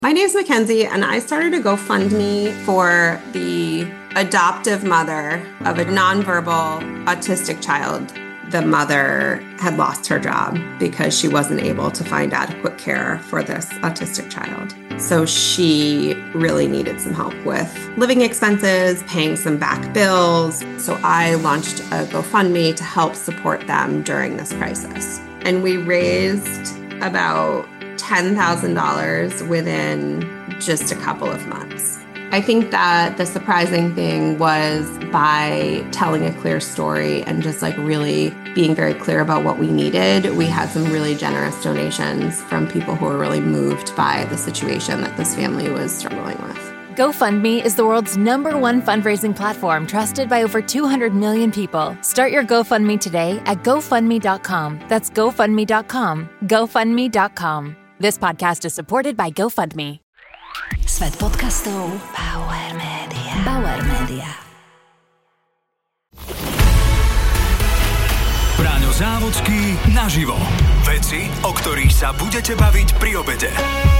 My name's Mackenzie, and I started a GoFundMe for the adoptive mother of a nonverbal autistic child. The mother had lost her job because she wasn't able to find adequate care for this autistic child. So she really needed some help with living expenses, paying some back bills. So I launched a GoFundMe to help support them during this crisis. And we raised about $10,000 within just a couple of months. I think that the surprising thing was by telling a clear story and just really being very clear about what we needed, we had some really generous donations from people who were really moved by the situation that this family was struggling with. GoFundMe is the world's #1 fundraising platform trusted by over 200 million people. Start your GoFundMe today at GoFundMe.com. That's GoFundMe.com. GoFundMe.com. This podcast is supported by GoFundMe. Svet podcastov Bauer Media. Bauer Media. Braňo Závodský naživo. Veci, o ktorých sa budete baviť pri obede.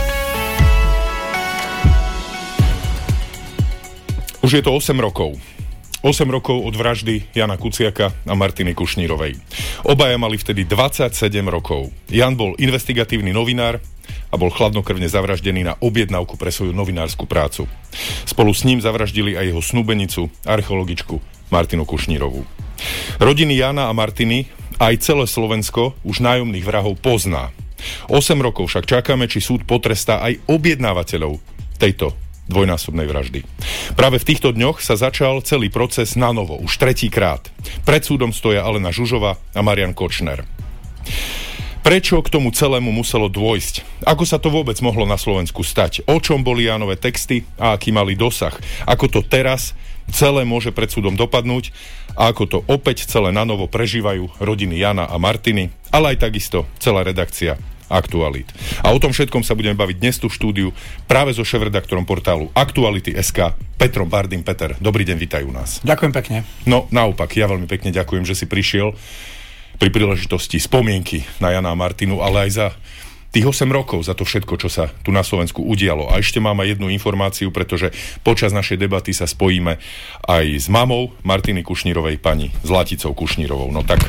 Už je to 8 rokov. 8 rokov od vraždy Jana Kuciaka a Martiny Kušnírovej. Obaja mali vtedy 27 rokov. Jan bol investigatívny novinár a bol chladnokrvne zavraždený na objednávku pre svoju novinárskú prácu. Spolu s ním zavraždili aj jeho snúbenicu, archeologičku Martinu Kušnírovú. Rodiny Jana a Martiny, aj celé Slovensko, už nájomných vrahov pozná. 8 rokov však čakáme, či súd potrestá aj objednávateľov tejto dvojnásobnej vraždy. Práve v týchto dňoch sa začal celý proces nanovo, už tretíkrát. Pred súdom stoja Alena Žužová a Marian Kočner. Prečo k tomu celému muselo dôjsť? Ako sa to vôbec mohlo na Slovensku stať? O čom boli Janové texty a aký mali dosah? Ako to teraz celé môže pred súdom dopadnúť? A ako to opäť celé nanovo prežívajú rodiny Jana a Martiny, ale aj takisto celá redakcia Aktualit. A o tom všetkom sa budeme baviť dnes tu v štúdiu práve so šéfredaktorom portálu Aktuality.sk Petrom Bardym. Peter, dobrý deň, vítaj u nás. Ďakujem pekne. No, naopak, ja veľmi pekne ďakujem, že si prišiel pri príležitosti spomienky na Jana a Martinu, ale aj za tých 8 rokov, za to všetko, čo sa tu na Slovensku udialo. A ešte mám aj jednu informáciu, pretože počas našej debaty sa spojíme aj s mamou Martiny Kušnírovej, pani Zlaticou Kušnírovou. No tak,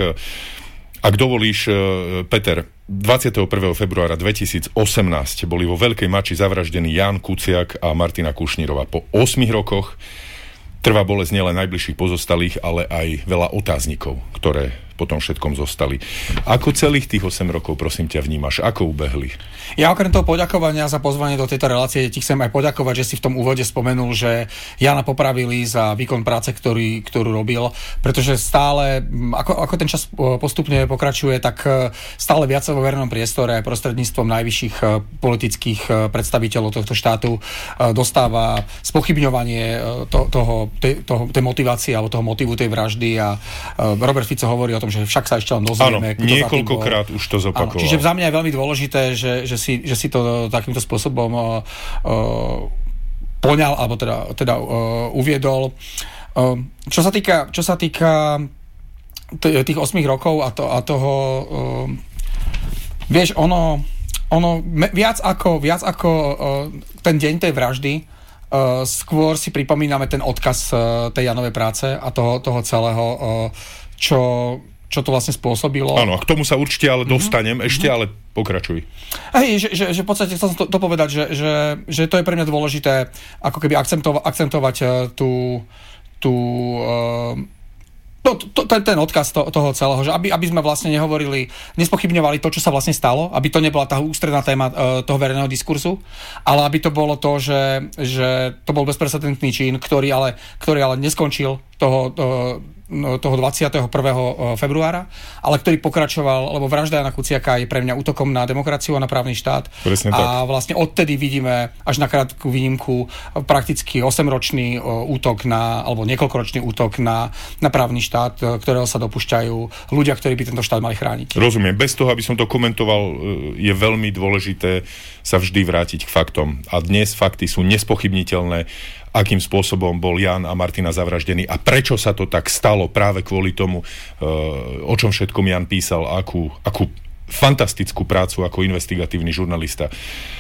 ak dovolíš, Peter, 21. februára 2018 boli vo Veľkej Mači zavraždení Ján Kuciak a Martina Kušnírova. Po 8 rokoch trvá bolesť nielen najbližších pozostalých, ale aj veľa otáznikov, ktoré po tom všetkom zostali. Ako celých tých 8 rokov, prosím ťa, vnímaš? Ako ubehli? Ja okrem toho poďakovania za pozvanie do tejto relácie ti chcem aj poďakovať, že si v tom úvode spomenul, že Jana popravili za výkon práce, ktorú robil, pretože stále, ako ten čas postupne pokračuje, tak stále viac vo verejnom priestore aj prostredníctvom najvyšších politických predstaviteľov tohto štátu dostáva spochybňovanie tej motivácie alebo toho motivu tej vraždy a Robert Fico hovorí o tom, že však sa ešte len dozvieme. Áno, niekoľkokrát už to zopakoval. Čiže za mňa je veľmi dôležité, že si to takýmto spôsobom poňal, alebo teda uviedol. Čo sa týka tých 8 rokov a toho vieš, ono viac ako ten deň tej vraždy, skôr si pripomíname ten odkaz tej Janovej práce a toho celého, čo to vlastne spôsobilo. Áno, a k tomu sa určite ale dostanem, ešte ale pokračuj. Hej, že v podstate chcel som to povedať, že to je pre mňa dôležité ako keby akcentovať ten odkaz toho celého, že aby sme vlastne nespochybňovali to, čo sa vlastne stalo, aby to nebola tá ústredná téma toho verejného diskursu, ale aby to bolo to, že to bol bezprecedentný čin, ktorý ale neskončil toho 21. februára, ale ktorý pokračoval, lebo vražda Jana Kuciaka je pre mňa útokom na demokraciu a na právny štát. Presne a tak. vlastne odtedy vidíme až na krátku výnimku prakticky 8-ročný útok alebo niekoľkoročný útok na právny štát, ktorého sa dopúšťajú ľudia, ktorí by tento štát mali chrániť. Rozumiem. Bez toho, aby som to komentoval, je veľmi dôležité sa vždy vrátiť k faktom. A dnes fakty sú nespochybniteľné, akým spôsobom bol Jan a Martina zavraždení a prečo sa to tak stalo práve kvôli tomu, o čom všetkom Jan písal, akú fantastickú prácu ako investigatívny žurnalista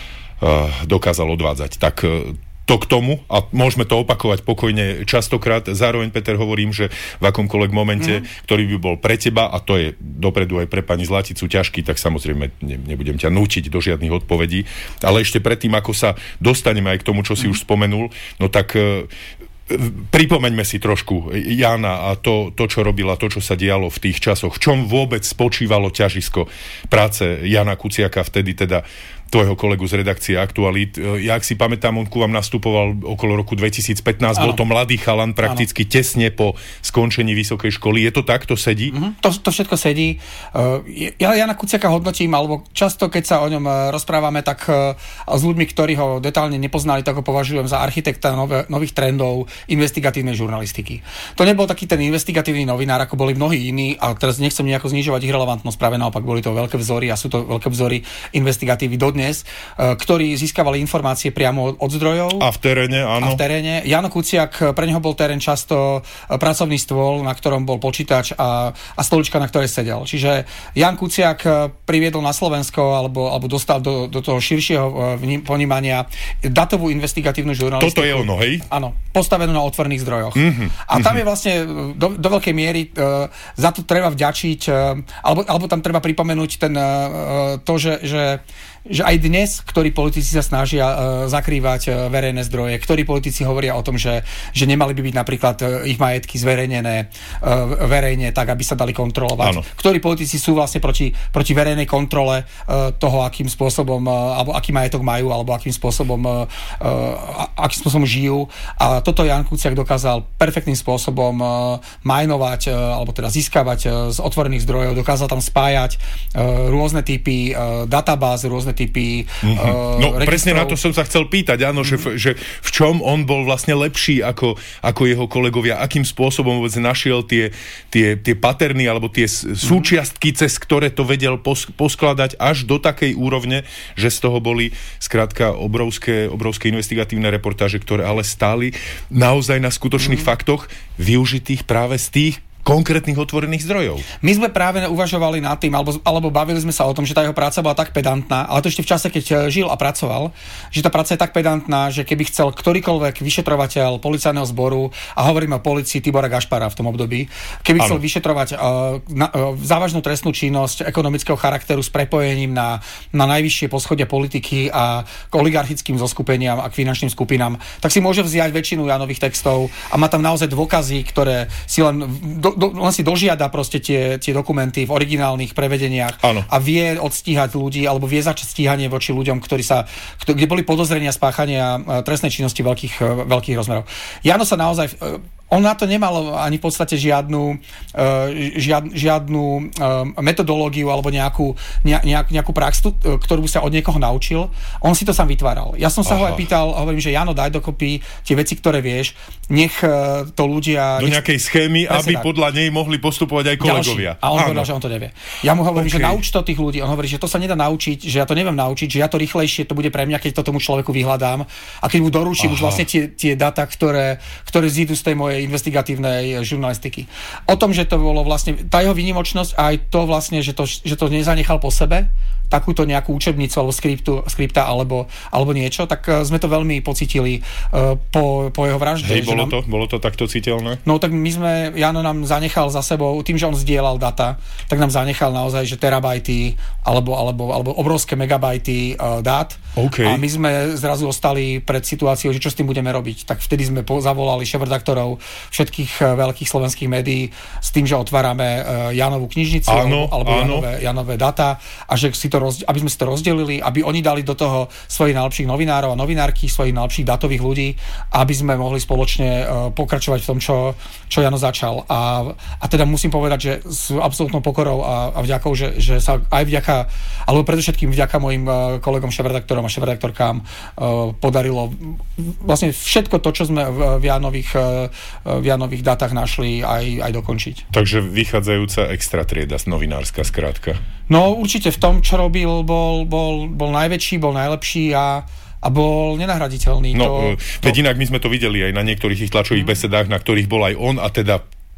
dokázal odvádzať. Tak to k tomu, a môžeme to opakovať pokojne častokrát, zároveň, Peter, hovorím, že v akomkoľvek momente, ktorý by bol pre teba, a to je dopredu aj pre pani Zlaticu ťažký, tak samozrejme nebudem ťa nútiť do žiadnych odpovedí, ale ešte predtým, ako sa dostaneme aj k tomu, čo si už spomenul, no tak pripomeňme si trošku Jana a to, čo robila, to, čo sa dialo v tých časoch. V čom vôbec spočívalo ťažisko práce Jana Kuciaka, vtedy teda tvojho kolegu z redakcie Aktualít. Ja, ak si pamätám, on ku vám nastupoval okolo roku 2015, bol to mladý chalan, prakticky tesne po skončení vysokej školy. Je to tak? To sedí? To všetko sedí. Ja Jana Kuciaka hodnotím, alebo často, keď sa o ňom rozprávame, tak s ľuďmi, ktorí ho detálne nepoznali, tak ho považujem za architekta nových trendov investigatívnej žurnalistiky. To nebol taký ten investigatívny novinár, ako boli mnohí iní, a teraz nechcem nejako znižovať ich relevantnosť, práve naopak boli to veľké vzory a sú to veľké vzory investigatívy dodnes, ktorí získavali informácie priamo od zdrojov. A v teréne, áno. A v teréne. Jano Kuciak, pre neho bol terén často pracovný stôl, na ktorom bol počítač a stolička, na ktorej sedel. Čiže Jan Kuciak priviedol na Slovensko alebo dostal do toho širšieho ponímania datovú investigatívnu žurnalistiku. Toto je ono, hej? Áno, postavenú na otvorených zdrojoch. A tam je vlastne do veľkej miery za to treba vďačiť, alebo tam treba pripomenúť to, že aj dnes, ktorí politici sa snažia zakrývať verejné zdroje, ktorí politici hovoria o tom, že nemali by byť napríklad ich majetky zverejnené verejne, tak aby sa dali kontrolovať. Áno. Ktorí politici sú vlastne proti verejnej kontrole toho, akým spôsobom, alebo aký majetok majú, alebo akým spôsobom žijú. A toto Jan Kuciak dokázal perfektným spôsobom majnovať, alebo teda získavať z otvorených zdrojov, dokázal tam spájať rôzne typy databáz, rôzne typy registrov. Presne na to som sa chcel pýtať, áno, že v čom on bol vlastne lepší ako jeho kolegovia, akým spôsobom vôbec našiel tie paterny alebo tie súčiastky, cez ktoré to vedel poskladať až do takej úrovne, že z toho boli skrátka obrovské investigatívne reportáže, ktoré ale stáli naozaj na skutočných faktoch využitých práve z tých konkrétnych otvorených zdrojov. My sme práve uvažovali nad tým, alebo bavili sme sa o tom, že tá jeho práca bola tak pedantná, ale to ešte v čase, keď žil a pracoval, že tá práca je tak pedantná, že keby chcel ktorýkoľvek vyšetrovateľ policajného zboru, a hovoríme o polícii Tibora Gašpara v tom období, keby chcel vyšetrovať závažnú trestnú činnosť ekonomického charakteru s prepojením na najvyššie poschodia politiky a k oligarchickým zoskupeniam a k finančným skupinám, tak si môže vziať väčšinu Janových textov a má tam naozaj dôkazy, ktoré si len on si dožiada proste tie dokumenty v originálnych prevedeniach. Áno. A vie odstíhať ľudí, alebo vie začať stíhanie voči ľuďom, kde boli podozrenia spáchania trestnej činnosti veľkých rozmerov. Jano sa naozaj on na to nemal ani v podstate žiadnu metodológiu alebo nejakú prax, ktorú by sa od niekoho naučil. On si to sám vytváral. Ja som sa ho aj pýtal, hovorím, že Jano, daj dokopy tie veci, ktoré vieš, nech to ľudia... Do nejakej schémy, aby podľa nej mohli postupovať aj kolegovia. A on povedal, že on to nevie. Ja mu hovorím, že nauč to tých ľudí. On hovorí, že to sa nedá naučiť, že ja to neviem naučiť, že ja to rýchlejšie to bude pre mňa, keď to tomu človeku vyhľadám a keď mu doručím už vlastne tie dáta, ktoré zídu z tej mojej investigatívnej žurnalistiky. O tom, že to bolo vlastne tá jeho výnimočnosť a aj to vlastne, že to nezanechal po sebe, takúto nejakú učebnicu alebo skripta alebo niečo, tak sme to veľmi pocítili po jeho vražde. Hej, bolo to takto citeľné? No tak Jano nám zanechal za sebou, tým, že on zdieľal data, tak nám zanechal naozaj, že terabajty alebo obrovské megabajty dát. Okay. A my sme zrazu ostali pred situáciou, že čo s tým budeme robiť. Tak vtedy sme zavolali šéfredaktorov všetkých veľkých slovenských médií s tým, že otvárame Janovú knižnicu alebo Janové data a že aby sme si to rozdelili, aby oni dali do toho svojich najlepších novinárov a novinárky, svojich najlepších datových ľudí, aby sme mohli spoločne pokračovať v tom, čo Jano začal. A teda musím povedať, že s absolútnou pokorou a vďakou, že sa aj vďaka, alebo predovšetkým vďaka mojim kolegom šéfredaktorom a šéfredaktorkám podarilo vlastne všetko to, čo sme v Janových dátach našli, aj dokončiť. Takže vychádzajúca extra trieda, novinárska skrátka. No určite v tom, čo robil, bol najväčší, bol najlepší a bol nenahraditeľný. Veď inak my sme to videli aj na niektorých ich tlačových besedách, na ktorých bol aj on a teda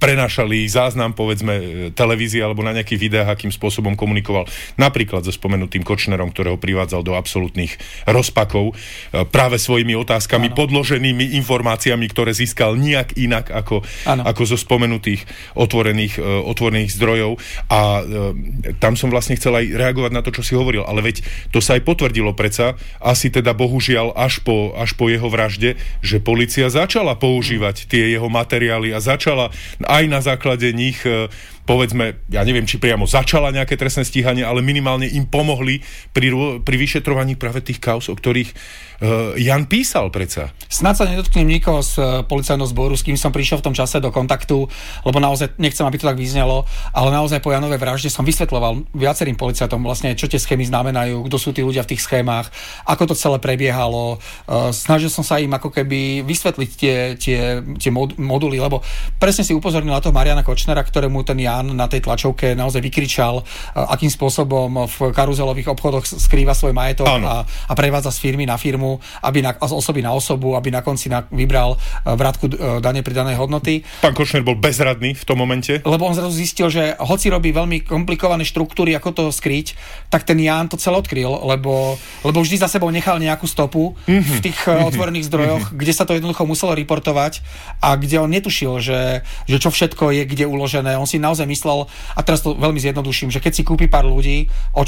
prenášali záznam, povedzme, televízie alebo na nejakých videách, akým spôsobom komunikoval napríklad so spomenutým Kočnerom, ktorého privádzal do absolútnych rozpakov práve svojimi otázkami, podloženými informáciami, ktoré získal nijak inak ako zo spomenutých otvorených zdrojov. A tam som vlastne chcel aj reagovať na to, čo si hovoril, ale veď to sa aj potvrdilo predsa, asi teda bohužiaľ až po jeho vražde, že polícia začala používať tie jeho materiály a začala aj na základe nich, povedzme, ja neviem, či priamo začala nejaké trestné stíhanie, ale minimálne im pomohli pri vyšetrovaní práve tých kauz, o ktorých Jan písal predsa. Snáď sa nedotknem nikoho z policajného zboru, s kým som prišiel v tom čase do kontaktu, lebo naozaj nechcem, aby to tak vyznelo, ale naozaj po Janovej vražde som vysvetľoval viacerým policajtom vlastne, čo tie schémy znamenajú, kto sú tí ľudia v tých schémach, ako to celé prebiehalo. Snažil som sa im ako keby vysvetliť tie moduly, lebo presne si upozornil na toho Mariana Kočnera, ktorému ten Jan na tej tlačovke naozaj vykričal, akým spôsobom v karuzelových obchodoch skrýva svoj majetok a prevádza z firmy na firmu, z osoby na osobu, aby na konci vybral vrátku dane pridanej hodnoty. Pán Kočner bol bezradný v tom momente? Lebo on zrazu zistil, že hoci robí veľmi komplikované štruktúry, ako to skryť, tak ten Jan to celé odkryl, lebo vždy za sebou nechal nejakú stopu v tých otvorených zdrojoch, kde sa to jednoducho muselo reportovať a kde on netušil, že čo všetko je kde uložené. On si naozaj myslel, a teraz to veľmi zjednoduším, že keď si kúpi pár ľudí,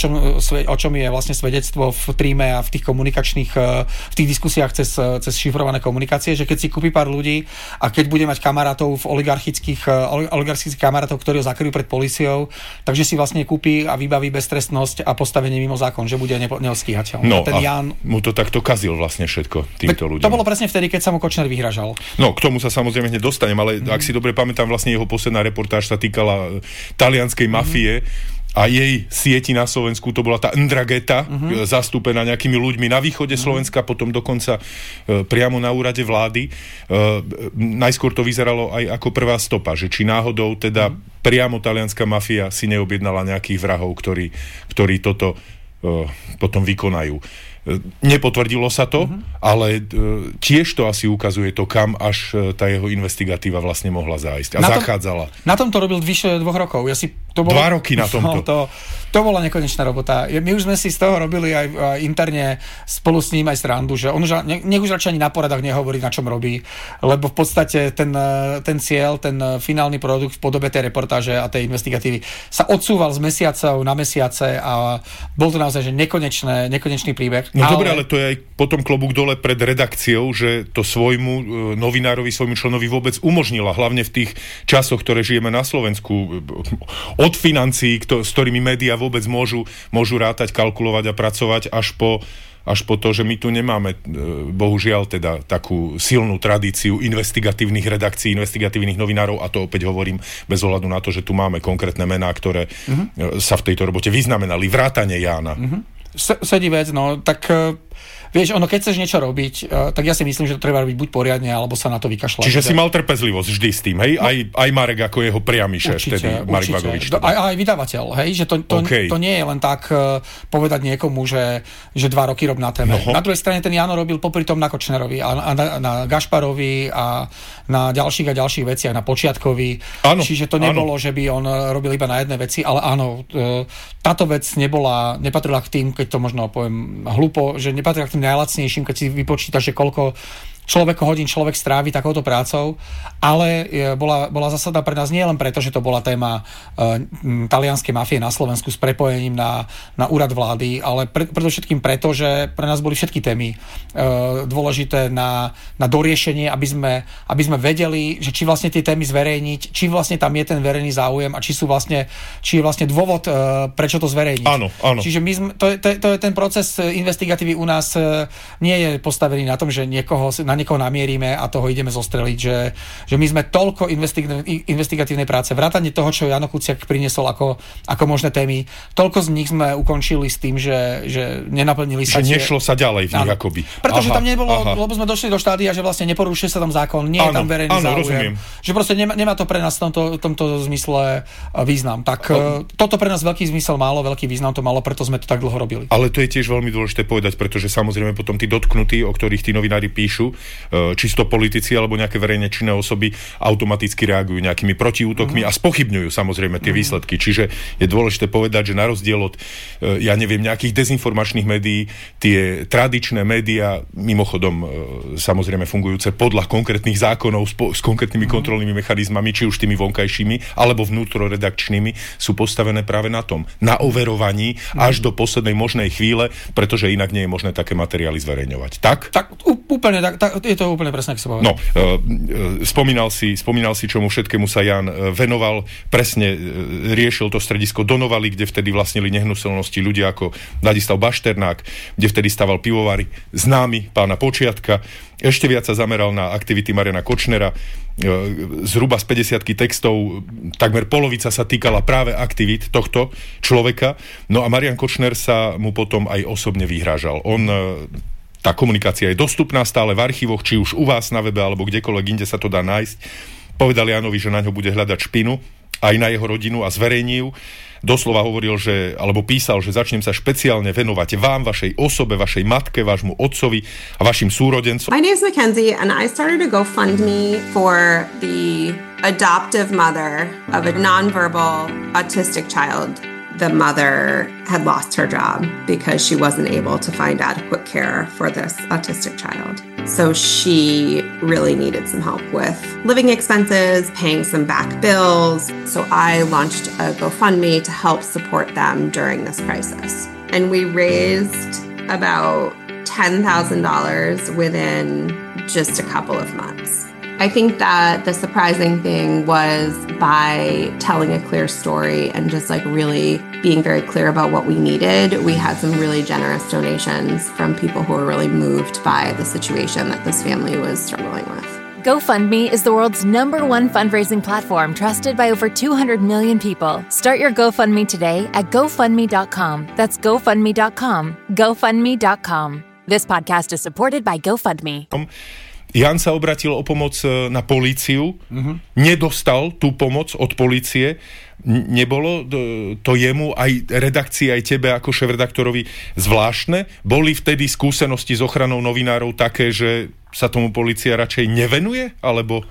o čom je vlastne svedectvo v tríme a v tých komunikačných, v tých diskusiách cez šifrované komunikácie, že keď si kúpi pár ľudí a keď bude mať kamarátov oligarchických kamarátov, ktorí ho zakryjú pred políciou, takže si vlastne kúpi a vybaví beztrestnosť a postavenie mimo zákon, že bude neostíhateľný. No ten Jan mu to takto kazil vlastne všetko týmto ľuďom. To bolo presne vtedy, keď sa mu Kočner vyhražal. No, k tomu sa samozrejme hneď dostanem, ale ak si dobre pamätám, vlastne jeho posledná reportáž sa týkala talianskej mafie. A jej sieti na Slovensku, to bola tá Ndragheta, zastúpená nejakými ľuďmi na východe Slovenska, potom dokonca priamo na úrade vlády. Najskôr to vyzeralo aj ako prvá stopa, že či náhodou teda priamo talianská mafia si neobjednala nejakých vrahov, ktorí toto potom vykonajú. Nepotvrdilo sa to, ale tiež to asi ukazuje to, kam až tá jeho investigatíva vlastne mohla zájsť a zachádzala. Na tom to robil vyše 2 rokov. 2 roky na tomto. To bola nekonečná robota. My už sme si z toho robili aj interne spolu s ním aj srandu, že on nech už radšej ani na poradách nehovorí, na čom robí, lebo v podstate ten cieľ, ten finálny produkt v podobe tej reportáže a tej investigatívy sa odsúval z mesiacov na mesiace a bol to naozaj že nekonečný príbeh. No dobre, ale to je aj potom klobúk dole pred redakciou, že to svojmu novinárovi, svojmu členovi vôbec umožnila, hlavne v tých časoch, ktoré žijeme na Slovensku, od financií, s ktorými médiá vôbec môžu rátať, kalkulovať a pracovať, až po to, že my tu nemáme, bohužiaľ, teda takú silnú tradíciu investigatívnych redakcií, investigatívnych novinárov, a to opäť hovorím bez ohľadu na to, že tu máme konkrétne mená, ktoré sa v tejto robote vyznamenali, vrátane Jána. Sedí vec, no, tak vieš, keď chceš niečo robiť, tak ja si myslím, že to treba robiť buď poriadne, alebo sa na to vykašľať. Čiže si mal trpezlivosť vždy s tým, hej? Aj Marek ako jeho priamy šéf, tedy Marek Vagovič. Aj vydavateľ, hej? Že to nie je len tak povedať niekomu, že 2 roky rob na téme. Na druhej strane ten Jano robil popri tom na Kočnerovi a na Gašparovi a na ďalších a ďalších veciach, na Počiatkovi. Čiže to nebolo, že by on robil iba na jednej veci, ale áno, táto vec nepatrila k tým, keď to možno poviem hlupo, že nepatrila k tým najlacnejším, keď si vypočítaš, že koľko hodín človek strávi takouto prácou, ale bola zásadná pre nás nie len preto, že to bola téma talianskej mafie na Slovensku s prepojením na úrad vlády, ale predovšetkým preto, že pre nás boli všetky témy dôležité na doriešenie, aby sme vedeli, že či vlastne tie témy zverejniť, či vlastne tam je ten verejný záujem a či je vlastne dôvod, prečo to zverejniť. Áno. Čiže to je ten proces investigatívy u nás nie je postavený na tom, že na niekoho namierime a toho ideme zostreliť, že my sme toľko investigatívnej práce, vrátane toho, čo Jano Kuciak priniesol ako možné témy, toľko z nich sme ukončili s tým, že nenaplnili sa. Že nešlo sa ďalej v nich akoby. Pretože tam nebolo, lebo sme došli do štádia, že vlastne neporušuje sa tam zákon, nie je tam verejný záujem. Rozumiem. Že proste nemá to pre nás v tomto zmysle význam. Tak toto pre nás veľký zmysel malo, veľký význam to malo, preto sme to tak dlho robili. Ale to je tiež veľmi dôležité povedať, pretože samozrejme potom tí dotknutí, o ktorých tí novinári píšu, čisto politici alebo nejaké verejne činné osoby automaticky reagujú nejakými protiútokmi a spochybňujú samozrejme tie výsledky. Čiže je dôležité povedať, že na rozdiel od, nejakých dezinformačných médií, tie tradičné médiá, mimochodom samozrejme fungujúce podľa konkrétnych zákonov s konkrétnymi kontrolnými mechanizmami, či už tými vonkajšími alebo vnútroredakčnými, sú postavené práve na tom, na overovaní až do poslednej možnej chvíle, pretože inak nie je možné také materiály zverejňovať. Tak? Úplne, je to úplne presne, ako sa povedal. No, spomínal si, čomu všetkému sa Jan venoval, presne riešil to stredisko Donovali, kde vtedy vlastnili nehnuteľnosti ľudia ako Ladislav Bašternák, kde vtedy staval pivovary známy pána Počiatka. Ešte viac sa zameral na aktivity Mariana Kočnera. Zhruba z 50 textov takmer polovica sa týkala práve aktivít tohto človeka. No a Marian Kočner sa mu potom aj osobne vyhrážal. Tá komunikácia je dostupná stále v archívoch, či už u vás na webe, alebo kdekoľvek inde sa to dá nájsť. Povedal Janovi, že na ňo bude hľadať špinu, aj na jeho rodinu, a zverejní ju. Doslova hovoril, písal, že začnem sa špeciálne venovať vám, vašej osobe, vašej matke, vášmu otcovi a vašim súrodencom. My name is Mackenzie and I started a GoFundMe for the adoptive mother of a nonverbal autistic child. The mother had lost her job because she wasn't able to find adequate care for this autistic child. So she really needed some help with living expenses, paying some back bills. So I launched a GoFundMe to help support them during this crisis. And we raised about $10,000 within just a couple of months. I think that the surprising thing was by telling a clear story and just really being very clear about what we needed, we had some really generous donations from people who were really moved by the situation that this family was struggling with. GoFundMe is the world's #1 fundraising platform trusted by over 200 million people. Start your GoFundMe today at GoFundMe.com. That's GoFundMe.com. GoFundMe.com. This podcast is supported by GoFundMe. Jan sa obratil o pomoc na políciu, nedostal tú pomoc od polície. Nebolo to jemu, aj redakcii, aj tebe ako šéfredaktorovi zvláštne? Boli vtedy skúsenosti s ochranou novinárov také, že sa tomu polícia radšej nevenuje? Alebo...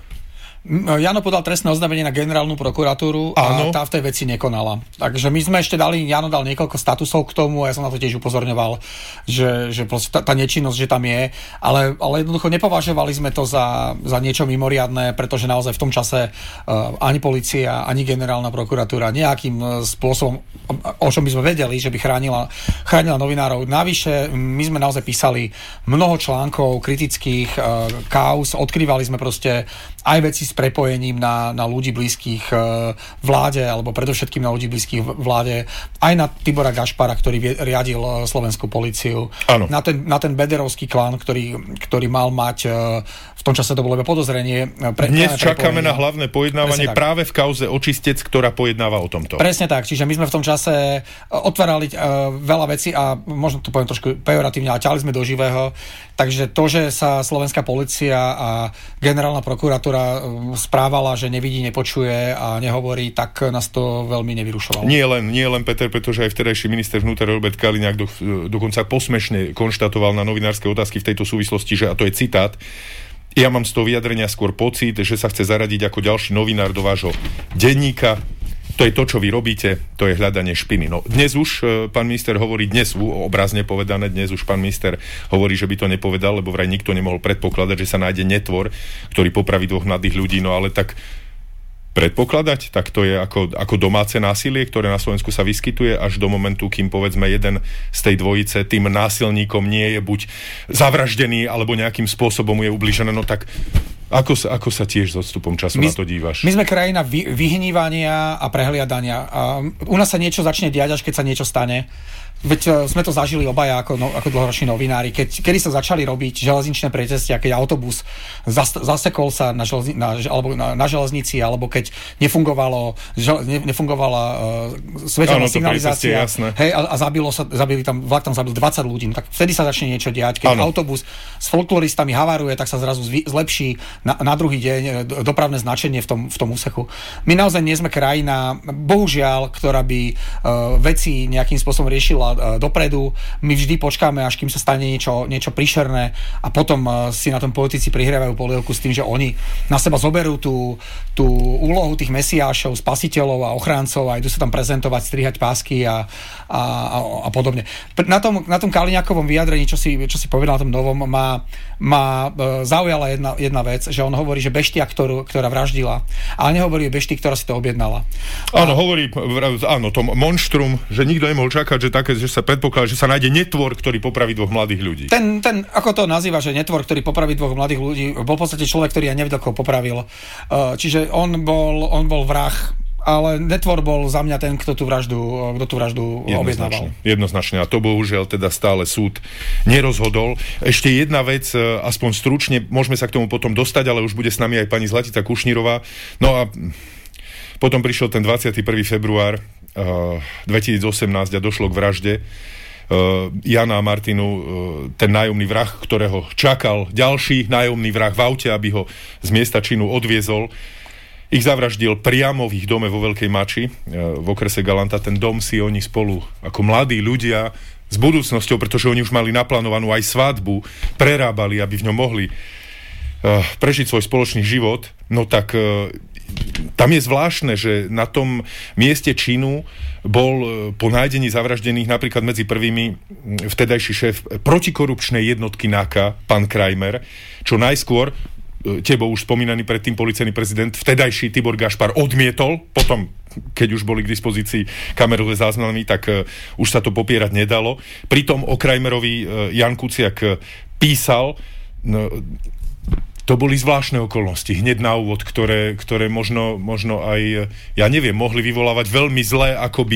Jano podal trestné oznámenie na generálnu prokuratúru a tá v tej veci nekonala. Takže my sme ešte Jano dal niekoľko statusov k tomu a ja som na to tiež upozorňoval, že tá nečinnosť, že tam je, ale jednoducho nepovažovali sme to za niečo mimoriadne, pretože naozaj v tom čase ani polícia, ani generálna prokuratúra nejakým spôsobom, o čom by sme vedeli, že by chránila novinárov. Navyše, my sme naozaj písali mnoho článkov kritických, kauz, odkrývali sme proste aj veci s prepojením na ľudí blízkych vláde, alebo predovšetkým na ľudí blízkych vláde, aj na Tibora Gašpara, ktorý riadil slovenskú políciu, na ten Bederovský klán, ktorý mal mať, v tom čase to bolo podozrenie. Dnes čakáme na hlavné pojednávanie práve v kauze Očistec, ktorá pojednáva o tomto. Presne tak, čiže my sme v tom čase otvárali veľa vecí a možno to poviem trošku pejoratívne, ale ťahli sme do živého. Takže to, že sa slovenská polícia a generálna prokuratúra správala, že nevidí, nepočuje a nehovorí, tak nás to veľmi nevyrušovalo. Nie len Peter, pretože aj vtedajší minister vnútra Robert Kaliňák dokonca posmešne konštatoval na novinárske otázky v tejto súvislosti, že, a to je citát, ja mám z toho vyjadrenia skôr pocit, že sa chce zaradiť ako ďalší novinár do vášho denníka. To je to, čo vy robíte, to je hľadanie špiny. No, dnes už pán minister hovorí, obrazne povedané, dnes už pán minister hovorí, že by to nepovedal, lebo vraj nikto nemohol predpokladať, že sa nájde netvor, ktorý popraví 2 mladých ľudí, no ale tak predpokladať, tak to je ako domáce násilie, ktoré na Slovensku sa vyskytuje až do momentu, kým povedzme jeden z tej dvojice tým násilníkom nie je buď zavraždený, alebo nejakým spôsobom je ubližené, no tak ako sa tiež s odstupom času na to dívaš? My sme krajina vyhnívania a prehliadania. A u nás sa niečo začne diať, až keď sa niečo stane. Veď sme to zažili obaja ako dlhoroční novinári. Kedy sa začali robiť železničné pretesty, keď autobus zasekol sa na železnici, alebo keď nefungovala svetelná signalizácia, a vlak tam zabil 20 ľudí. Tak vtedy sa začne niečo diať. Keď autobus s folkloristami havaruje, tak sa zrazu zlepší na druhý deň dopravné značenie v tom úseku. My naozaj nie sme krajina, bohužiaľ, ktorá by veci nejakým spôsobom riešila poslala dopredu. My vždy počkáme, až kým sa stane niečo príšerné a potom si na tom politici prihrievajú polievku s tým, že oni na seba zoberú tú úlohu tých mesiášov, spasiteľov a ochráncov a idú sa tam prezentovať, strihať pásky a podobne. Na tom Kaliňákovom vyjadrení, čo si povedal na tom novom, ma zaujala jedna vec, že on hovorí, že beštia, ktorá vraždila, ale nehovorí o beštii, ktorá si to objednala. Áno, hovorí, to monštrum, že nikto nemohol čakať, že sa predpokladá, že sa nájde netvor, ktorý popraví dvoch mladých ľudí. Ten ako to nazýva, že netvor, ktorý popraví dvoch mladých ľudí, bol v podstate človek, ktorý ja nevedel, koho popravil. Čiže on bol vrah, ale netvor bol za mňa ten, kto tú vraždu objednával. Jednoznačne. A to bohužiaľ teda stále súd nerozhodol. Ešte jedna vec, aspoň stručne, môžeme sa k tomu potom dostať, ale už bude s nami aj pani Zlatica Kušnírová. No a potom prišiel ten 21. február 2018 a došlo k vražde Jana a Martinu, ten nájomný vrah, ktorého čakal ďalší nájomný vrah v aute, aby ho z miesta činu odviezol. Ich zavraždil priamo v ich dome vo Veľkej Mači, v okrese Galanta. Ten dom si oni spolu ako mladí ľudia s budúcnosťou, pretože oni už mali naplánovanú aj svadbu, prerábali, aby v ňom mohli prežiť svoj spoločný život. No tak tam je zvláštne, že na tom mieste činu bol po nájdení zavraždených napríklad medzi prvými vtedajší šéf protikorupčnej jednotky NAKA, pán Krajmer, čo najskôr tebou už spomínaný predtým policajný prezident vtedajší Tibor Gašpar odmietol, potom keď už boli k dispozícii kamerové záznamy, tak už sa to popierať nedalo. Pritom o Krajmerovi Jan Kuciak písal, to boli zvláštne okolnosti, hneď na úvod, ktoré možno aj, ja neviem, mohli vyvolávať veľmi zlé,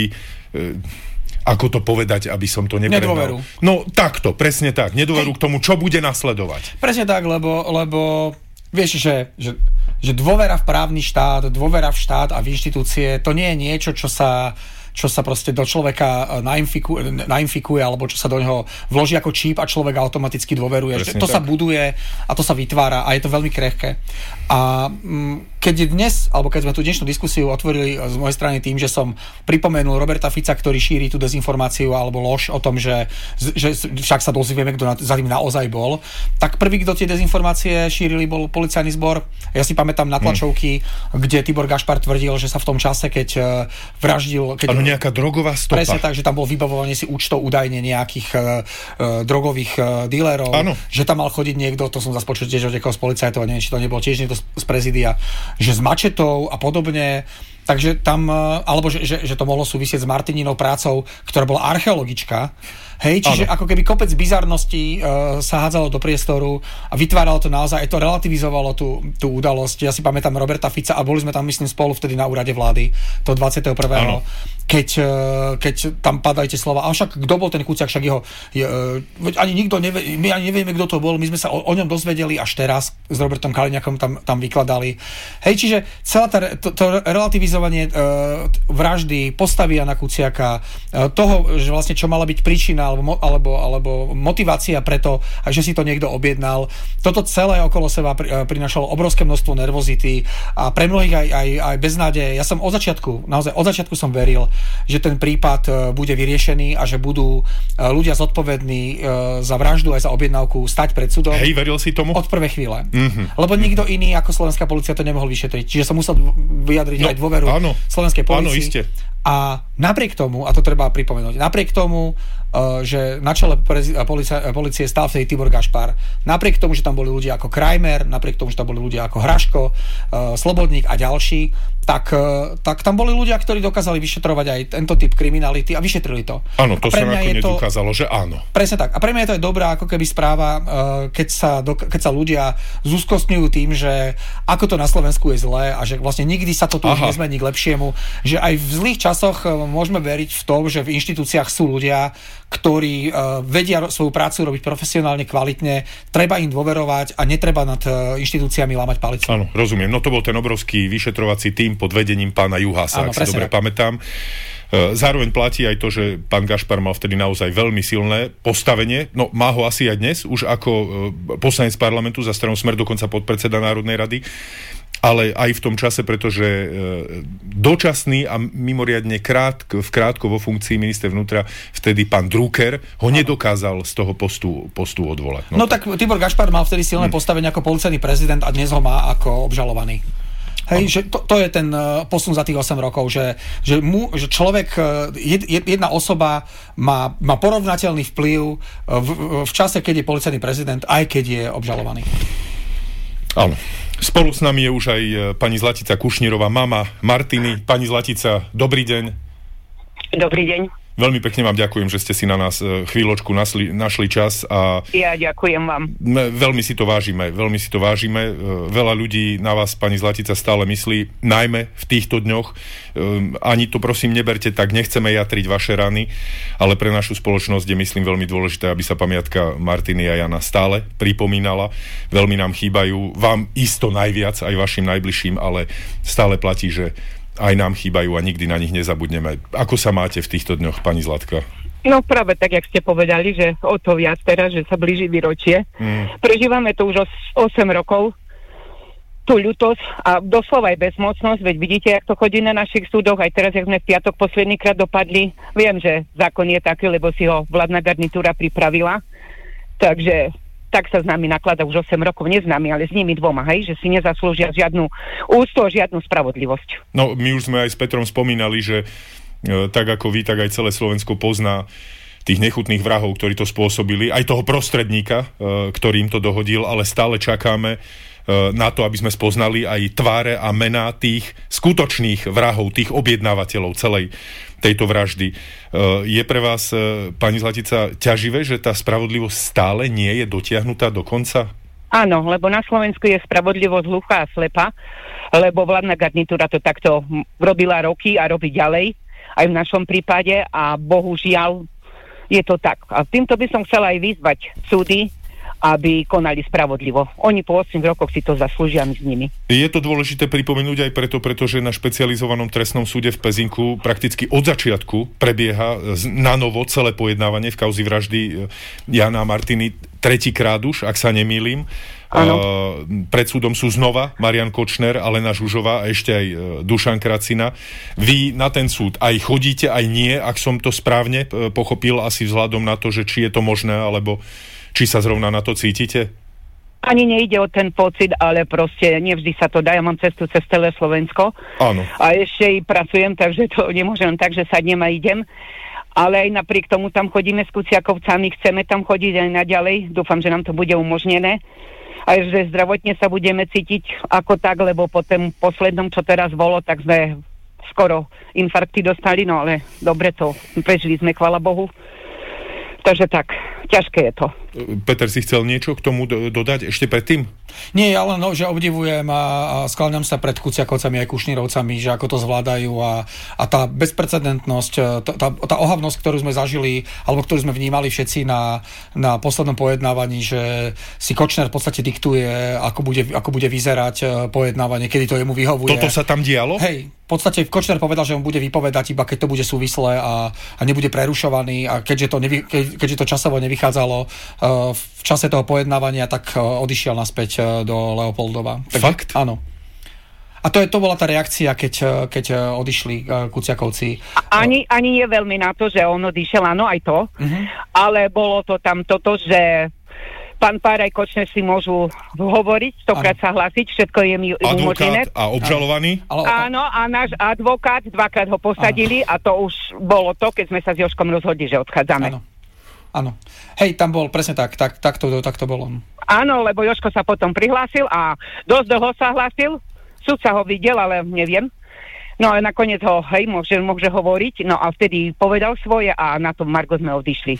ako to povedať, aby som to neprehnal. Nedôveru. No takto, presne tak, nedôveru k tomu, čo bude nasledovať. Presne tak, lebo vieš, že dôvera v právny štát, dôvera v štát a v inštitúcie, to nie je niečo, čo sa proste do človeka nainfikuje, alebo čo sa do neho vloží ako číp a človek automaticky dôveruje. To sa buduje a to sa vytvára a je to veľmi krehké. A keď sme tú dnešnú diskusiu otvorili z mojej strany tým, že som pripomenul Roberta Fica, ktorý šíri tú dezinformáciu alebo lož o tom, že však sa dozvieme, kto za tým naozaj bol, tak prvý, kto tie dezinformácie šírili, bol policajný zbor. Ja si pamätám na tlačovky, kde Tibor Gašpar tvrdil, že sa v tom čase, keď vraždil... nejaká drogová stopa. Presne tak, že tam bolo vybavovanie si účtov údajne nejakých drogových dílerov, že tam mal chodiť niekto, to som zase počul tiež od niekoho z policajtov, neviem, či to nebol tiež niekto z prezidia, že s mačetou a podobne. Takže tam, alebo že to mohlo súvisieť s Martininou prácou, ktorá bola archeologička. Hej, čiže ako keby kopec bizarností sa hádzalo do priestoru a vytváralo to naozaj, to relativizovalo tú udalosť. Ja si pamätám Roberta Fica a boli sme tam, myslím, spolu vtedy na úrade vlády, to 21. Keď tam padajú tie slova, a však kto bol ten Kuciak, však ani nikto nevie, my ani nevieme, kto to bol, my sme sa o ňom dozvedeli až teraz s Robertom Kaliňákom tam vykladali. Hej, čiže celá to relativizovanie vraždy, postavy Jana Kuciaka, toho, že vlastne čo mala byť príčina alebo motivácia preto, že si to niekto objednal. Toto celé okolo seba prinášalo obrovské množstvo nervozity a pre mnohých aj beznádeje. Ja som od začiatku som veril, že ten prípad bude vyriešený a že budú ľudia zodpovední za vraždu aj za objednávku stať pred súdom. Hej, veril si tomu? Od prvej chvíle. Mm-hmm. Lebo nikto iný ako slovenská polícia to nemohol vyšetriť. Čiže som musel vyjadriť aj dôveru slovenskej polícii. Áno, iste. A napriek tomu, a to treba pripomenúť, napriek tomu, že na čele polície stál vtedy Tibor Gašpar, napriek tomu, že tam boli ľudia ako Krajmer, napriek tomu, že tam boli ľudia ako Hraško, Slobodník a ďalší, tak tam boli ľudia, ktorí dokázali vyšetrovať aj tento typ kriminality a vyšetrili to. Áno, to sa nakoniec ukázalo, že áno. Presne tak. A pre mňa je to aj dobrá ako keby správa, keď sa ľudia zúskostňujú tým, že ako to na Slovensku je zlé a že vlastne nikdy sa to tu už nezmení k lepšiemu, že aj v zlých časoch môžeme veriť v tom, že v inštitúciách sú ľudia, ktorí vedia svoju prácu robiť profesionálne, kvalitne, treba im dôverovať a netreba nad inštitúciami lámať palicu. Áno, rozumiem. No to bol ten obrovský vyšetrovací tím pod vedením pána Juhasa, ak si dobre pamätám. Zároveň platí aj to, že pán Gašpar mal vtedy naozaj veľmi silné postavenie. No, má ho asi aj dnes, už ako poslanec parlamentu za stranu Smer, dokonca podpredseda Národnej rady. ale aj v tom čase, pretože dočasný a mimoriadne krátko vo funkcii minister vnútra vtedy pán Drucker ho nedokázal z toho postu odvolať. No tak Tibor Gašpar mal vtedy silné postavenie ako policajný prezident a dnes ho má ako obžalovaný. Hej, že to je ten posun za tých 8 rokov, že človek, jedna osoba má porovnateľný vplyv v čase, keď je policajný prezident, aj keď je obžalovaný. Áno. Spolu s nami je už aj pani Zlatica Kušnírová, mama Martiny. Pani Zlatica, dobrý deň. Dobrý deň. Veľmi pekne vám ďakujem, že ste si na nás chvíľočku našli čas. A ja ďakujem vám. Veľmi si to vážime. Veľa ľudí na vás, pani Zlatica, stále myslí, najmä v týchto dňoch. Ani to prosím neberte tak, nechceme jatriť vaše rany, ale pre našu spoločnosť je, myslím, veľmi dôležité, aby sa pamiatka Martiny a Jana stále pripomínala. Veľmi nám chýbajú, vám isto najviac, aj vašim najbližším, ale stále platí, že aj nám chýbajú a nikdy na nich nezabudneme. Ako sa máte v týchto dňoch, pani Zlatka? No práve tak, jak ste povedali, že o to viac teraz, že sa blíži výročie. Prežívame to už 8 rokov, tú ľutosť a doslova aj bezmocnosť, veď vidíte, jak to chodí na našich súdoch, aj teraz, jak sme v piatok poslednýkrát dopadli. Viem, že zákon je taký, lebo si ho vládna garnitúra pripravila, takže tak sa s nami nakladá už 8 rokov, nie s nami, ale s nimi dvoma, hej, že si nezaslúžia žiadnu úctu, žiadnu spravodlivosť. No, my už sme aj s Petrom spomínali, že tak ako vy, tak aj celé Slovensko pozná tých nechutných vrahov, ktorí to spôsobili, aj toho prostredníka, ktorým to dohodil, ale stále čakáme na to, aby sme spoznali aj tváre a mená tých skutočných vrahov, tých objednávateľov celej tejto vraždy. Je pre vás, pani Zlatica, ťaživé, že tá spravodlivosť stále nie je dotiahnutá do konca? Áno, lebo na Slovensku je spravodlivosť hluchá a slepá, lebo vládna garnitúra to takto robila roky a robí ďalej, aj v našom prípade, a bohužiaľ je to tak. A týmto by som chcela aj vyzvať súdy, aby konali spravodlivo. Oni po 8 rokoch si to zaslúžia s nimi. Je to dôležité pripomenúť aj preto, pretože na špecializovanom trestnom súde v Pezinku prakticky od začiatku prebieha na novo celé pojednávanie v kauzi vraždy Jana a Martiny tretíkrát už, ak sa nemýlim. Pred súdom sú znova Marian Kočner, Alena Žužová a ešte aj Dušan Kracina. Vy na ten súd aj chodíte, aj nie, ak som to správne pochopil, asi vzhľadom na to, že či je to možné, alebo či sa zrovna na to cítite? Ani nejde o ten pocit, ale proste nevždy sa to dá. Ja mám cestu cez celé Slovensko. Áno. A ešte i pracujem, takže to nemôžem tak, že sadnem a idem. Ale aj napriek tomu tam chodíme s Kuciakovcami, chceme tam chodiť aj naďalej. Dúfam, že nám to bude umožnené. A že zdravotne sa budeme cítiť ako tak, lebo po tom poslednom, čo teraz bolo, tak sme skoro infarkty dostali, no ale dobre to, prežili sme, chvala Bohu. Takže tak, ťažké je to. Peter, si chcel niečo k tomu dodať ešte predtým? Nie, ale no, že obdivujem a skláňam sa pred Kuciakovcami aj Kušnírovcami, že ako to zvládajú a tá bezprecedentnosť, tá ohavnosť, ktorú sme zažili, alebo ktorú sme vnímali všetci na poslednom pojednávaní, že si Kočner v podstate diktuje, ako bude vyzerať pojednávanie, kedy to jemu vyhovuje. Toto sa tam dialo? Hej, v podstate Kočner povedal, že on bude vypovedať iba keď to bude súvislé a nebude prerušovaný, a keďže to časovo nevychádzalo v čase toho pojednávania, tak odišiel naspäť do Leopoldova. Fakt? Áno. A to bola tá reakcia, keď odišli Kuciakovci. Ani nie veľmi na to, že on odišiel, áno, aj to, ale bolo to tam toto, že pán Pár aj Kočner si môžu hovoriť, stokrát sa hlásiť, všetko je mi umožnené. Advokát a obžalovaný? Áno, a náš advokát dvakrát ho posadili a to už bolo to, keď sme sa s Jožkom rozhodli, že odchádzame. Áno. Hej, tam bol presne tak to bolo. Áno, lebo Jožko sa potom prihlásil a dosť dlho sa hlásil. Sudca ho videl, ale neviem. No a nakoniec ho, môže hovoriť. No a vtedy povedal svoje a na tom margo sme odišli.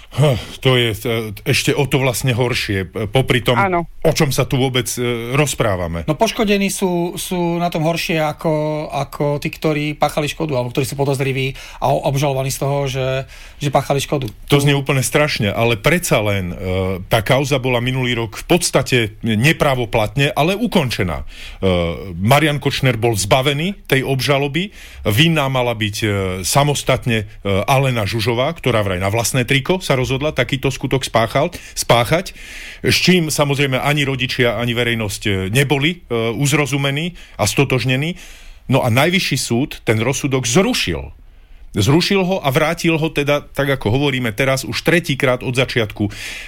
To je ešte o to vlastne horšie, popri tom, o čom sa tu vôbec rozprávame. No poškodení sú na tom horšie ako tí, ktorí páchali škodu, alebo ktorí sú podozriví a obžalovaní z toho, že páchali škodu. To znie úplne strašne, ale predsa len tá kauza bola minulý rok v podstate neprávoplatne, ale ukončená. Marian Kočner bol zbavený tej obžaloby, vinná mala byť samostatne Alena Žužová, ktorá vraj na vlastné triko sa rozhodla takýto skutok spáchať, s čím samozrejme ani rodičia, ani verejnosť neboli uzrozumení a stotožnení. No a najvyšší súd ten rozsudok zrušil. Zrušil ho a vrátil ho teda, tak ako hovoríme teraz, už tretíkrát od začiatku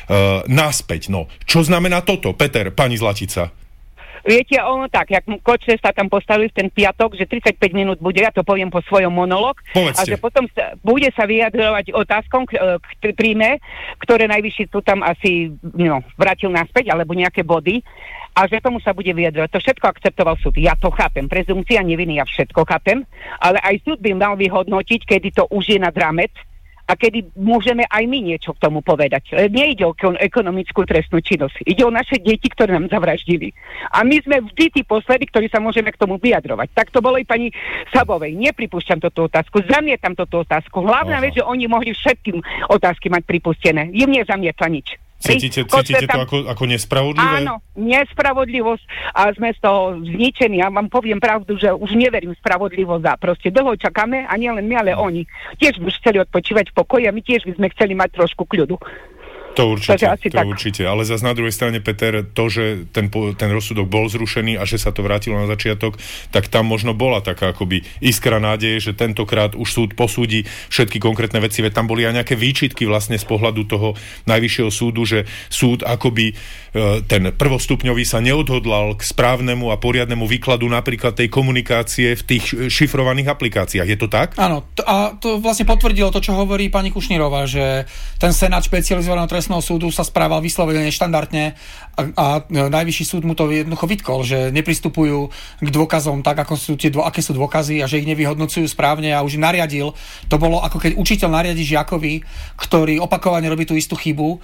naspäť. No, čo znamená toto, Peter, pani Zlatica? Viete, ono tak, jak Kočner sa tam postavili v ten piatok, že 35 minút bude, ja to poviem po svojom monológ, a že potom bude sa vyjadrovať otázkom k príjme, ktoré najvyšší tu tam asi vrátil naspäť, alebo nejaké body, a že tomu sa bude vyjadrovať. To všetko akceptoval súd. Ja to chápem. Prezumcia neviny, ja všetko chápem, ale aj súd by mal vyhodnotiť, kedy to už je nad rámec, a kedy môžeme aj my niečo k tomu povedať. Nejde o ekonomickú trestnú činnosť. Ide o naše deti, ktoré nám zavraždili. A my sme vždy tí poslední, ktorí sa môžeme k tomu vyjadrovať. Tak to bolo i pani Sabovej. Nepripúšťam túto otázku. Zamietam túto otázku. Hlavná vec, že oni mohli všetkým otázky mať pripustené. Im nezamietla nič. Cítite to ako nespravodlivé? Áno, nespravodlivosť a sme z toho zničení. Ja vám poviem pravdu, že už neverím spravodlivosť a proste dlho čakáme a nielen my, ale oni. Tiež by chceli odpočívať v pokoji a my tiež by sme chceli mať trošku kľudu. To určite. Ale zase na druhej strane, Peter, to, že ten rozsudok bol zrušený a že sa to vrátilo na začiatok, tak tam možno bola taká akoby iskra nádeje, že tentokrát už súd posúdi všetky konkrétne veci, veď tam boli aj nejaké výčitky vlastne z pohľadu toho najvyššieho súdu, že súd akoby ten prvostupňový sa neodhodlal k správnemu a poriadnemu výkladu napríklad tej komunikácie v tých šifrovaných aplikáciách. Je to tak? Áno, a to vlastne potvrdilo to, čo hovorí pani Kušnírová, že ten senát špecializovaného trestného súdu sa správal vyslovene neštandardne a najvyšší súd mu to jednoducho vytkol, že nepristupujú k dôkazom tak, ako sú aké sú dôkazy a že ich nevyhodnocujú správne a už nariadil. To bolo ako keď učiteľ nariadí žiakovi, ktorý opakovane robí tú istú chybu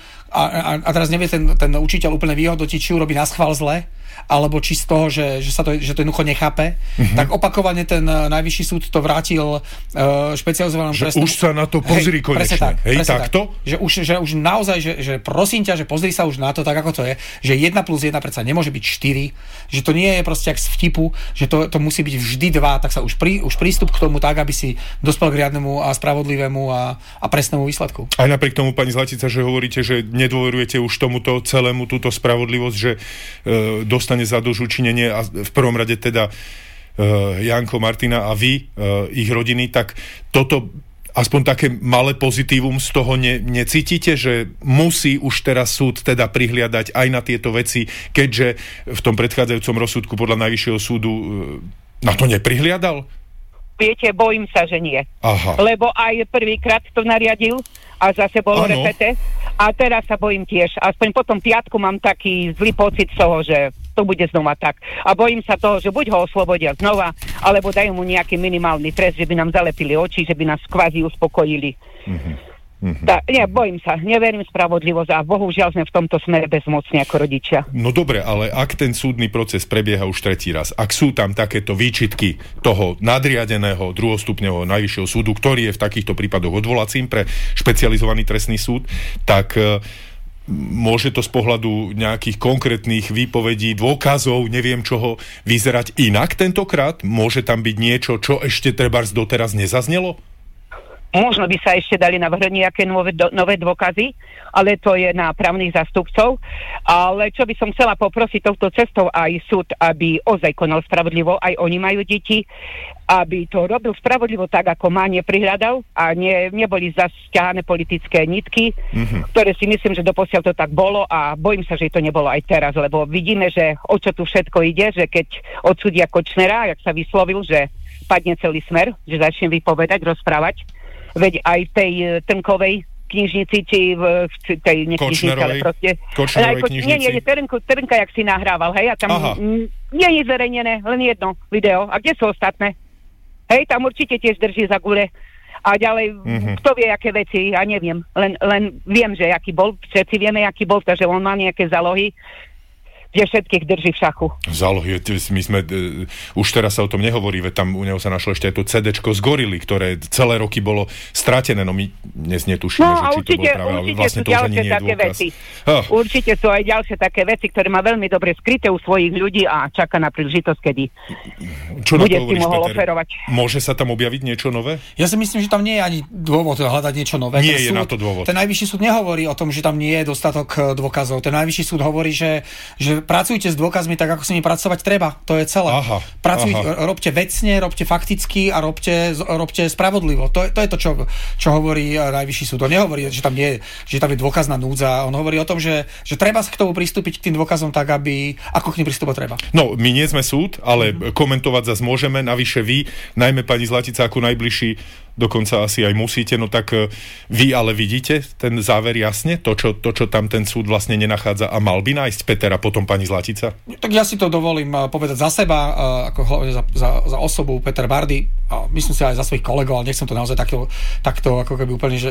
a teraz nevie ten učiteľ úplne vyhodnotiť, či urobí naschvál zle, alebo či z toho, že to jednoducho nechápe, tak opakovane ten najvyšší súd to vrátil špecializovanom trestnom. Už sa na to pozri konečne. Hej, takto? Že už naozaj, že prosím ťa, že pozri sa už na to, tak ako to je, že 1 plus 1 predsa nemôže byť 4, že to nie je proste jak z vtipu, že to musí byť vždy 2, tak sa už prístup k tomu tak, aby si dospel k riadnemu a spravodlivému a presnému výsledku. Aj napriek tomu, pani Zlatica, že hovoríte, že nedôverujete už tomuto celému, túto spravodlivosť, že dostane za dožučinenie a v prvom rade teda Janko, Martina a vy, ich rodiny, tak toto aspoň také malé pozitívum z toho necítite, že musí už teraz súd teda prihliadať aj na tieto veci, keďže v tom predchádzajúcom rozsudku podľa Najvyššieho súdu na to neprihliadal? Viete, bojím sa, že nie. Aha. Lebo aj prvýkrát to nariadil a zase bolo repete. A teraz sa bojím tiež. Aspoň po tom piatku mám taký zlý pocit z toho, že to bude znova tak. A bojím sa toho, že buď ho oslobodia znova, alebo dajú mu nejaký minimálny trest, že by nám zalepili oči, že by nás kvázi uspokojili. Bojím sa, neverím spravodlivosť a bohužiaľ sme v tomto smere bezmocní ako rodičia. No dobre, ale ak ten súdny proces prebieha už tretí raz, ak sú tam takéto výčitky toho nadriadeného druhostupňového Najvyššieho súdu, ktorý je v takýchto prípadoch odvolacím pre špecializovaný trestný súd, tak môže to z pohľadu nejakých konkrétnych výpovedí, dôkazov, neviem čoho, vyzerať inak tentokrát? Môže tam byť niečo, čo ešte trebárs doteraz nezaznelo? Možno by sa ešte dali navrhnúť nejaké nové dôkazy, ale to je na právnych zástupcov. Ale čo by som chcela poprosiť touto cestou aj súd, aby ozaj konal spravodlivo, aj oni majú deti, aby to robil spravodlivo tak, ako má, neprihľadal a neboli zasťahané politické nitky, ktoré si myslím, že doposiaľ to tak bolo a bojím sa, že to nebolo aj teraz, lebo vidíme, že o čo tu všetko ide, že keď odsúdia Kočnera, jak sa vyslovil, že padne celý Smer, že začne vypovedať, rozprávať, veď aj tej Trnkovej knižnici, či v tej neknižnici, ale proste... Kočnerovej knižnici. Nie, Trnka, jak si nahrával, hej, a tam nie je zverejnené, len jedno video. A kde sú ostatné? Hej, tam určite tiež drží za gule. A ďalej, kto vie, aké veci, ja neviem. Len viem, že aký bol, všetci vieme, aký bol, takže on má nejaké zálohy, kde všetkých drží v šachu. Zálohy, my sme, už teraz sa o tom nehovorí, veď tam u neho sa našlo ešte aj to CD-čko z Gorily, ktoré celé roky bolo stratené, no my dnes netušíme, že či to bolo práve, ale vlastne to už ani nie je dôkaz. Určite sú aj ďalšie také veci, ktoré má veľmi dobre skryté u svojich ľudí a čaká na príležitosť, kedy bude si mohol oferovať. Môže sa tam objaviť niečo nové? Ja si myslím, že tam nie je ani dôvod hľadať niečo nové. Nie je na to dôvod. Ten najvyšší súd nehovorí o tom, že tam nie je dostatok dôkazov. Ten najvyšší súd hovorí, že pracujte s dôkazmi tak, ako s nimi pracovať treba. To je celé. Robte vecne, robte fakticky a robte spravodlivo. To je to, čo hovorí najvyšší súd. On nehovorí, že tam je dôkazná núdza. On hovorí o tom, že treba sa k tomu pristúpiť k tým dôkazom tak, ako k nim pristúpať treba. No, my nie sme súd, ale komentovať zase môžeme. Navyše vy, najmä pani Zlatica, ako najbližší, dokonca asi aj musíte, no tak vy ale vidíte ten záver jasne? To, čo tam ten súd vlastne nenachádza a mal by nájsť Peter a potom pani Zlatica? Tak ja si to dovolím povedať za seba, ako hlavne za osobu Peter Bardy, a myslím si aj za svojich kolegov, ale nechcem to naozaj takto ako keby úplne,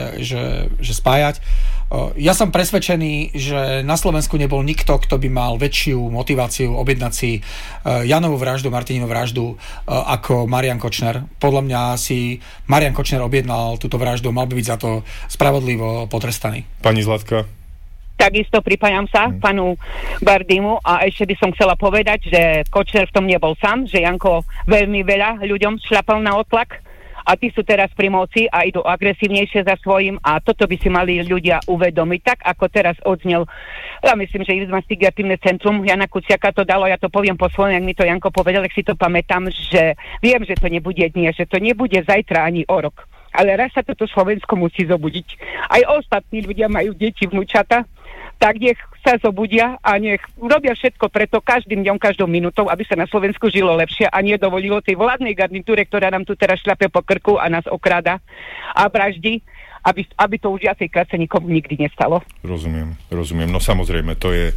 že spájať. Ja som presvedčený, že na Slovensku nebol nikto, kto by mal väčšiu motiváciu objednať si Janovú vraždu, Martininu vraždu ako Marian Kočner. Podľa mňa si Marian Kočner objednal túto vraždu, mal by byť za to spravodlivo potrestaný. Pani Zlatka? Takisto pripájam sa panu Bardymu a ešte by som chcela povedať, že Kočner v tom nebol sám, že Janko veľmi veľa ľuďom šľapal na otlak a tí sú teraz pri moci a idú agresívnejšie za svojím a toto by si mali ľudia uvedomiť. Tak ako teraz odznel, ja myslím, že investigatívne centrum Jana Kuciaka to dalo, ja to poviem po svojom, jak mi to Janko povedal, ak si to pamätám, že viem, že to nebude dnes, že to nebude zajtra ani o rok. Ale raz sa toto Slovensko musí zobudiť. Aj ostatní ľudia majú deti, vnúčata, tak nech sa zobudia a nech robia všetko preto každým dňom, každou minútou, aby sa na Slovensku žilo lepšie a nedovolilo tej vládnej garnitúre, ktorá nám tu teraz šľape po krku a nás okráda a vraždí, aby to už viacejkrát sa nikomu nikdy nestalo. Rozumiem. No samozrejme, to je...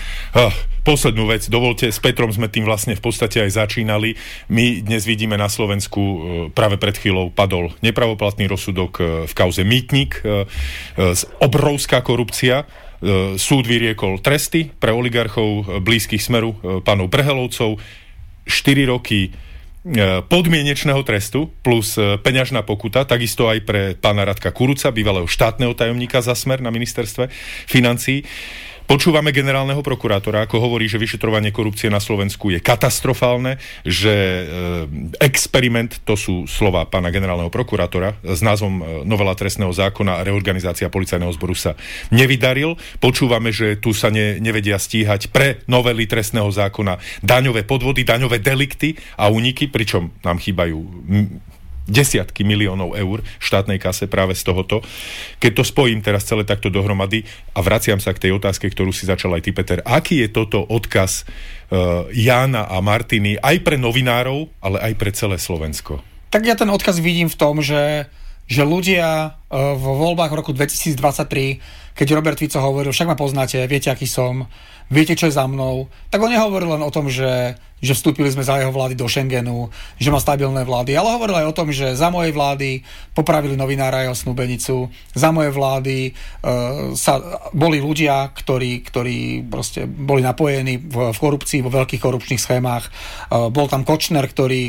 Poslednú vec, dovolte, s Petrom sme tým vlastne v podstate aj začínali. My dnes vidíme na Slovensku, práve pred chvíľou padol nepravoplatný rozsudok v kauze Mýtnik, obrovská korupcia. Súd vyriekol tresty pre oligarchov blízkych Smeru, pánov Brhelovcov, 4 roky podmienečného trestu plus peňažná pokuta, takisto aj pre pána Radka Kuruca, bývalého štátneho tajomníka za Smer na ministerstve financií. Počúvame generálneho prokurátora, ako hovorí, že vyšetrovanie korupcie na Slovensku je katastrofálne, že experiment, to sú slova pána generálneho prokurátora, s názvom novela trestného zákona a reorganizácia policajného zboru sa nevydaril. Počúvame, že tu sa nevedia stíhať pre novely trestného zákona daňové podvody, daňové delikty a úniky, pričom nám chýbajú desiatky miliónov eur v štátnej kase práve z tohoto. Keď to spojím teraz celé takto dohromady a vraciam sa k tej otázke, ktorú si začal aj ty, Peter, aký je toto odkaz Jána a Martiny aj pre novinárov, ale aj pre celé Slovensko? Tak ja ten odkaz vidím v tom, že ľudia vo voľbách v roku 2023, keď Robert Fico hovoril, však ma poznáte, viete, aký som, viete, čo je za mnou, tak on nehovoril len o tom, že vstúpili sme za jeho vlády do Schengenu, že má stabilné vlády, ale hovoril aj o tom, že za mojej vlády popravili novinára a jeho snúbenicu, za mojej vlády boli ľudia, ktorí proste boli napojení v korupcii, vo veľkých korupčných schémach. Bol tam Kočner, ktorý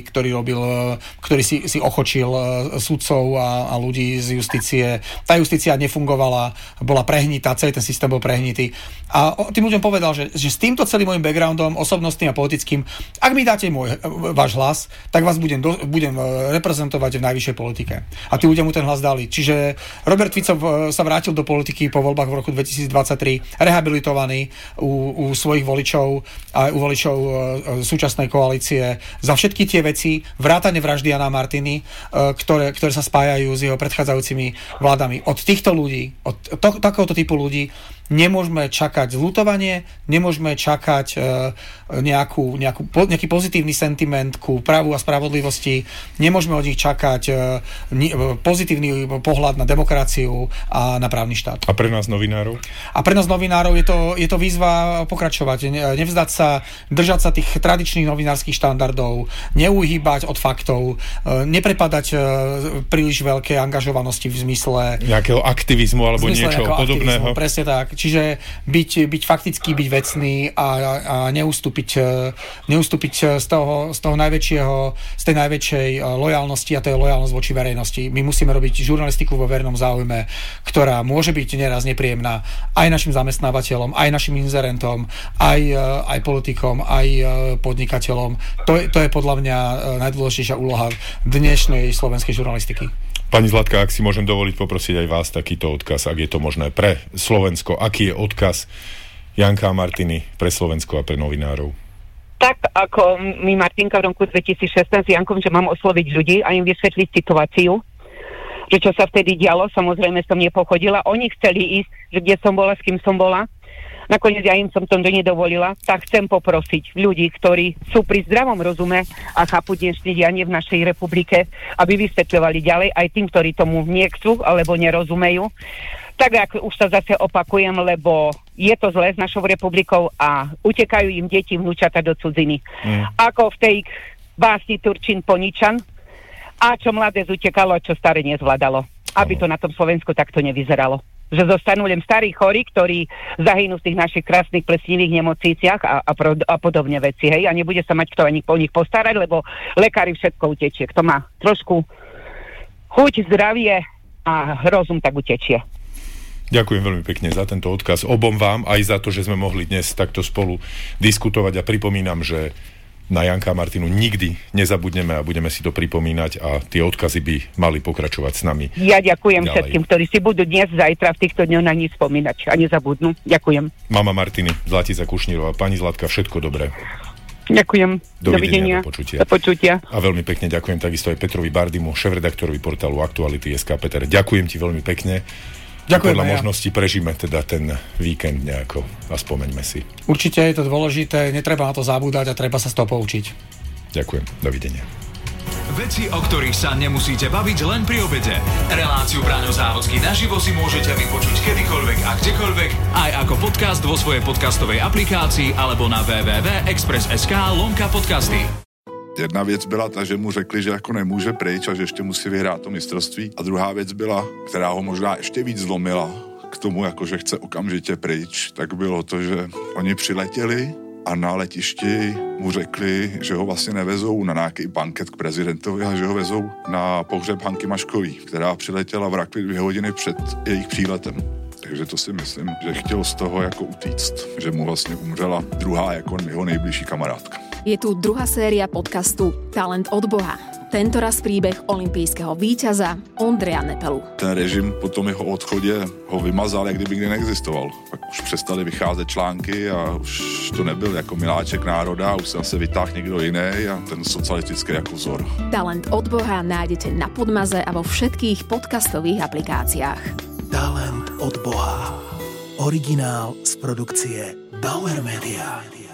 si ochočil sudcov a ľudí z justície. Tá justícia nefungovala, bola prehnitá, celý ten systém bol prehnitý. A tým ľuďom povedal, že s týmto celým môjim backgroundom, osobnostným a politickým, ak mi dáte váš hlas, tak vás budem reprezentovať v najvyššej politike. A tí ľudia mu ten hlas dali. Čiže Robert Fico sa vrátil do politiky po voľbách v roku 2023, rehabilitovaný u svojich voličov a u voličov súčasnej koalície za všetky tie veci, vrátane vraždy Jana Martiny, ktoré sa spájajú s jeho predchádzajúcimi vládami. Od týchto ľudí, od takéhoto typu ľudí nemôžeme čakať zľutovanie, nemôžeme čakať nejaký pozitívny sentiment ku právu a spravodlivosti, nemôžeme od nich čakať pozitívny pohľad na demokraciu a na právny štát. A pre nás novinárov? A pre nás novinárov je to výzva pokračovať, nevzdať sa, držať sa tých tradičných novinárskych štandardov, neuhýbať od faktov, neprepadať príliš veľké angažovanosti v zmysle nejakého aktivizmu alebo niečo podobného. Presne tak. čiže byť fakticky, byť vecný a neustúpiť z tej najväčšej lojálnosti, a to je lojálnosť voči verejnosti. My musíme robiť žurnalistiku vo verejnom záujme, ktorá môže byť neraz nepríjemná aj našim zamestnávateľom, aj našim inzerentom, aj politikom, aj podnikateľom. To je podľa mňa najdôležitejšia úloha dnešnej slovenskej žurnalistiky. Pani Zlatka, ak si môžem dovoliť poprosiť aj vás takýto odkaz, ak je to možné pre Slovensko. Aký je odkaz Janka a Martiny pre Slovensko a pre novinárov? Tak ako mi Martinka v roku 2016 s Jankom, že mám osloviť ľudí a im vysvetliť situáciu, že čo sa vtedy dialo, samozrejme som nepochodila. Oni chceli ísť, že kde som bola, s kým som bola. Nakoniec ja im som to nedovolila, tak chcem poprosiť ľudí, ktorí sú pri zdravom rozume a chápu dnešné dianie v našej republike, aby vysvetľovali ďalej aj tým, ktorí tomu nechcú alebo nerozumejú. Tak ako už sa zase opakujem, lebo je to zlé s našou republikou a utekajú im deti, vnúčata do cudziny. Ako v tej básni Turčin Poničan, a čo mladé zutekalo, a čo staré nezvládalo. Aby to na tom Slovensku takto nevyzeralo. Že zostanú len starí chorí, ktorí zahynú v tých našich krásnych plesnivých nemocniciach a podobne veci, hej. A nebude sa mať kto ani po nich postarať, lebo lekári všetko utečie. Kto má trošku chuť, zdravie a rozum, tak utečie. Ďakujem veľmi pekne za tento odkaz obom vám, aj za to, že sme mohli dnes takto spolu diskutovať a pripomínam, že na Janka a Martinu nikdy nezabudneme a budeme si to pripomínať a tie odkazy by mali pokračovať s nami. Ja ďakujem všetkým, ktorí si budú dnes, zajtra v týchto dňoch na ní spomínať a nezabudnú. Ďakujem. Mama Martiny, Zlatica Kušnírová, pani Zlatka, všetko dobré. Ďakujem. Dovidenia. Do počutia. A veľmi pekne ďakujem takisto aj Petrovi Bardimu, šéfredaktorovi portálu Aktuality.sk. Peter, ďakujem ti veľmi pekne. Ďakujem. Podľa možnosti prežíme teda ten víkend nejako a spomeňme si. Určite je to dôležité, netreba na to zabúdať a treba sa z toho poučiť. Ďakujem, dovidenia. Veci, o ktorých sa nemusíte baviť len pri obede. Reláciu Braňo Závodský naživo si môžete vypočuť kedykoľvek a kdekoľvek, aj ako podcast vo svojej podcastovej aplikácii alebo na www.express.sk/podcasty. Jedna věc byla ta, že mu řekli, že jako nemůže pryč a že ještě musí vyhrát to mistrovství. A druhá věc byla, která ho možná ještě víc zlomila k tomu, jako že chce okamžitě pryč, tak bylo to, že oni přiletěli a na letišti mu řekli, že ho vlastně nevezou na nějaký banket k prezidentovi, a že ho vezou na pohřeb Hanky Maškový, která přiletěla v Rakvi 2 hodiny před jejich příletem. Takže to si myslím, že chtěl z toho jako utíct, že mu vlastně umřela druhá jako jeho nejbližší kamarádka. Je tu druhá séria podcastu Talent od Boha. Tentoraz príbeh olympijského víťaza Ondreja Nepelu. Ten režim po tom jeho odchodě ho vymazal, jak kdyby nikdy neexistoval. Pak už přestali vycházet články a už to nebyl jako miláček národa, už se zase vytáhl někdo jiný a ten socialistický jako vzor. Talent od Boha nájdete na Podmaze a vo všetkých podcastových aplikáciách. Talent od Boha. Originál z produkcie Bauer Media.